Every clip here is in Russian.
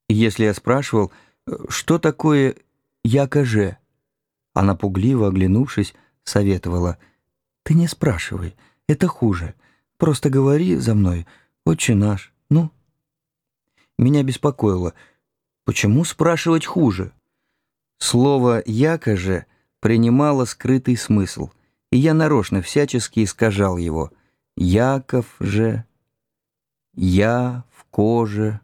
И если я спрашивал, что такое «якоже», она, пугливо оглянувшись, советовала: «Ты не спрашивай, это хуже. Просто говори за мной, отче наш, ну». Меня беспокоило, почему спрашивать хуже? Слово «якоже» принимало скрытый смысл, и я нарочно всячески искажал его. «Яков же», «я в коже».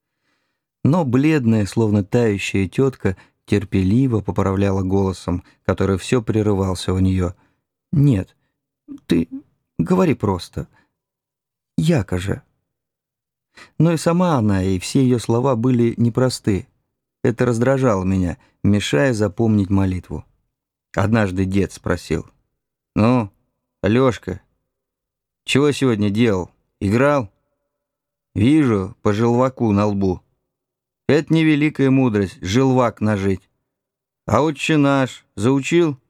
Но бледная, словно тающая тетка, терпеливо поправляла голосом, который все прерывался у нее. «Нет, ты говори просто. Яко же». Но и сама она, и все ее слова были непросты. Это раздражало меня, мешая запомнить молитву. Однажды дед спросил: «Ну, Алешка, чего сегодня делал? Играл? Вижу по желваку на лбу. Это не великая мудрость, желвак нажить. А отче наш заучил?»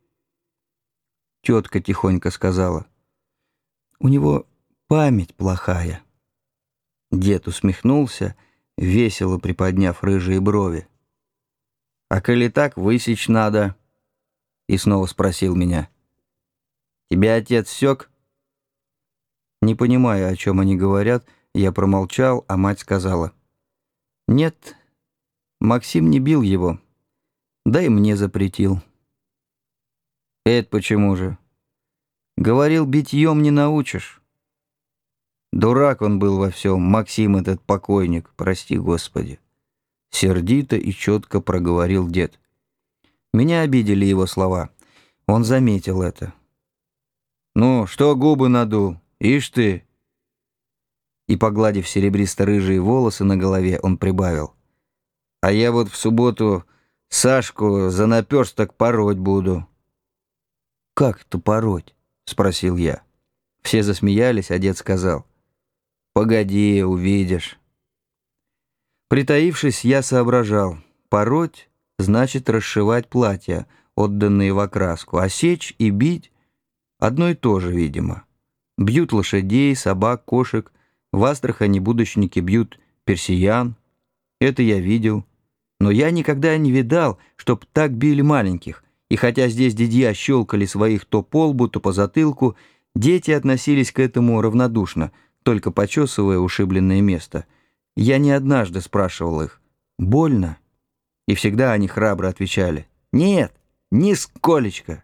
Тетка тихонько сказала: «У него память плохая». Дед усмехнулся, весело приподняв рыжие брови. «А коли так, высечь надо». И снова спросил меня: «Тебя отец сёк?» Не понимая, о чем они говорят, я промолчал, а мать сказала: «Нет, Максим не бил его, да и мне запретил». «Это почему же?» «Говорил, битьем не научишь». Дурак он был во всем, Максим этот покойник, прости Господи. Сердито и четко проговорил дед. Меня обидели его слова. Он заметил это. «Ну, что губы надул? Ишь ты!» И, погладив серебристо-рыжие волосы на голове, он прибавил: «А я вот в субботу Сашку за наперсток пороть буду». «Как это пороть?» — спросил я. Все засмеялись, а дед сказал: «Погоди, увидишь». Притаившись, я соображал: пороть значит расшивать платья, отданные в окраску, а сечь и бить — одно и то же, видимо. Бьют лошадей, собак, кошек. В Астрахани будочники бьют персиян. Это я видел. Но я никогда не видал, чтоб так били маленьких. И хотя здесь дядья щелкали своих то по лбу, то по затылку, дети относились к этому равнодушно, только почесывая ушибленное место. Я не однажды спрашивал их: «Больно?» И всегда они храбро отвечали: «Нет, нисколечко».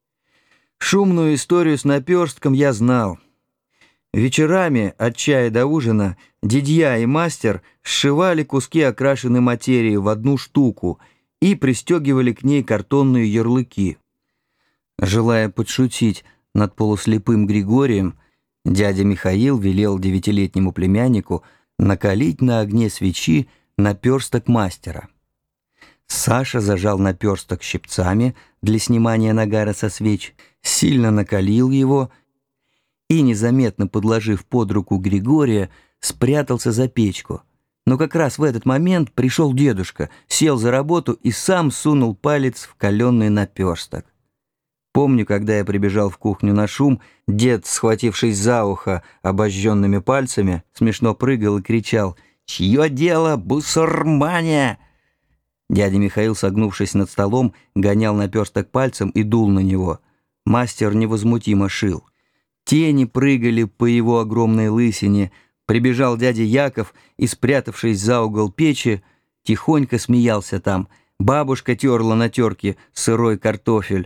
Шумную историю с наперстком я знал. Вечерами, от чая до ужина, дядья и мастер сшивали куски окрашенной материи в одну штуку и пристегивали к ней картонные ярлыки. Желая подшутить над полуслепым Григорием, дядя Михаил велел 9-летнему племяннику накалить на огне свечи наперсток мастера. Саша зажал наперсток щипцами для снимания нагара со свеч, сильно накалил его и, незаметно подложив под руку Григория, спрятался за печку. Но как раз в этот момент пришел дедушка, сел за работу и сам сунул палец в каленый наперсток. Помню, когда я прибежал в кухню на шум, дед, схватившись за ухо обожженными пальцами, смешно прыгал и кричал: «Чье дело, бусурмане?» Дядя Михаил, согнувшись над столом, гонял наперсток пальцем и дул на него. Мастер невозмутимо шил. Тени прыгали по его огромной лысине. Прибежал дядя Яков и, спрятавшись за угол печи, тихонько смеялся там. Бабушка терла на терке сырой картофель.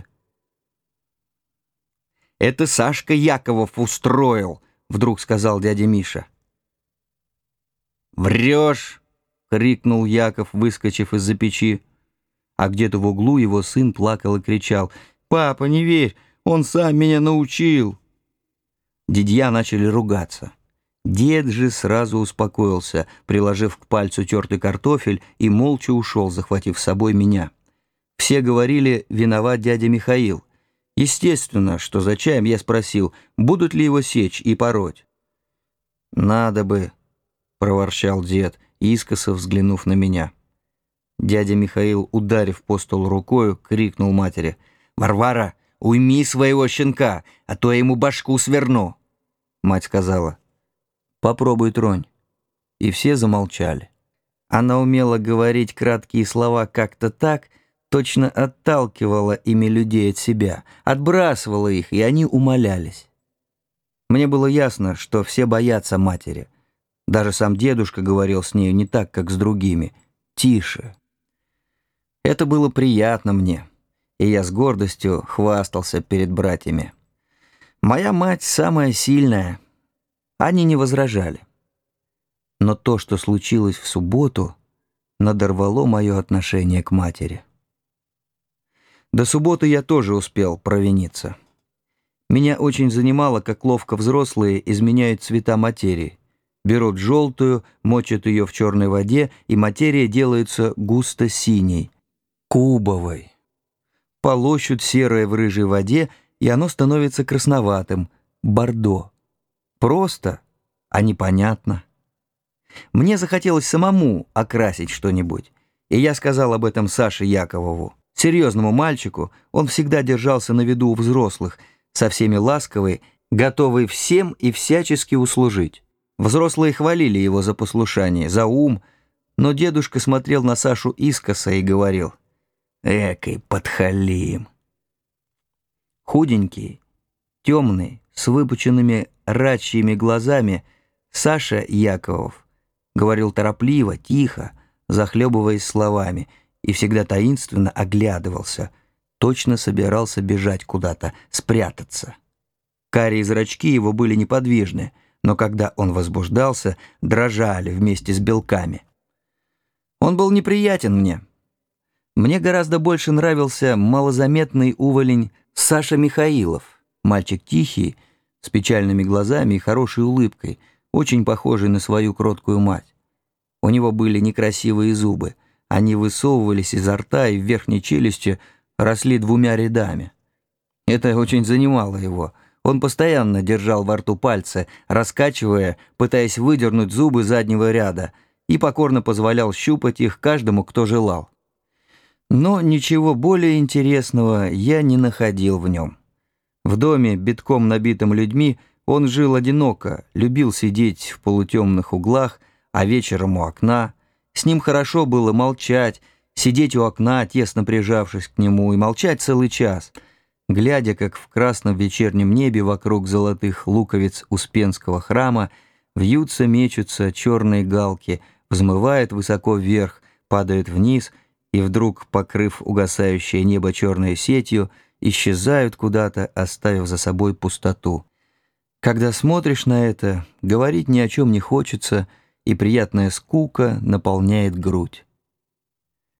«Это Сашка Яковов устроил», — вдруг сказал дядя Миша. «Врешь!» — крикнул Яков, выскочив из-за печи. А где-то в углу его сын плакал и кричал: «Папа, не верь, он сам меня научил!» Дядья начали ругаться. Дед же сразу успокоился, приложив к пальцу тертый картофель, и молча ушел, захватив с собой меня. Все говорили: «Виноват дядя Михаил». Естественно, что за чаем я спросил, будут ли его сечь и пороть. «Надо бы», — проворчал дед, искоса взглянув на меня. Дядя Михаил, ударив по столу рукою, крикнул матери: «Варвара, уйми своего щенка, а то я ему башку сверну». Мать сказала: «Попробуй тронь». И все замолчали. Она умела говорить краткие слова как-то так, точно отталкивала ими людей от себя, отбрасывала их, и они умолялись. Мне было ясно, что все боятся матери. Даже сам дедушка говорил с нею не так, как с другими. Тише. Это было приятно мне, и я с гордостью хвастался перед братьями. Моя мать самая сильная. Они не возражали. Но то, что случилось в субботу, надорвало мое отношение к матери. До субботы я тоже успел провиниться. Меня очень занимало, как ловко взрослые изменяют цвета материи. Берут желтую, мочат ее в черной воде, и материя делается густо-синей, кубовой. Полощут серое в рыжей воде, и оно становится красноватым, бордо. Просто, а непонятно. Мне захотелось самому окрасить что-нибудь, и я сказал об этом Саше Яковову. Серьезному мальчику, он всегда держался на виду у взрослых, со всеми ласковый, готовый всем и всячески услужить. Взрослые хвалили его за послушание, за ум, но дедушка смотрел на Сашу искоса и говорил: «Экой подхалим». Худенький, темный, с выпученными рачьими глазами, Саша Яковов говорил торопливо, тихо, захлебываясь словами, и всегда таинственно оглядывался, точно собирался бежать куда-то, спрятаться. Карие зрачки его были неподвижны, но когда он возбуждался, дрожали вместе с белками. Он был неприятен мне. Мне гораздо больше нравился малозаметный уволень Саша Михаилов, мальчик тихий, с печальными глазами и хорошей улыбкой, очень похожий на свою кроткую мать. У него были некрасивые зубы, они высовывались изо рта и в верхней челюсти росли двумя рядами. Это очень занимало его. Он постоянно держал во рту пальцы, раскачивая, пытаясь выдернуть зубы заднего ряда, и покорно позволял щупать их каждому, кто желал. Но ничего более интересного я не находил в нем. В доме, битком набитым людьми, он жил одиноко, любил сидеть в полутемных углах, а вечером у окна. С ним хорошо было молчать, сидеть у окна, тесно прижавшись к нему, и молчать целый час, глядя, как в красном вечернем небе вокруг золотых луковиц Успенского храма вьются-мечутся черные галки, взмывают высоко вверх, падают вниз и вдруг, покрыв угасающее небо черной сетью, исчезают куда-то, оставив за собой пустоту. Когда смотришь на это, говорить ни о чем не хочется, и приятная скука наполняет грудь.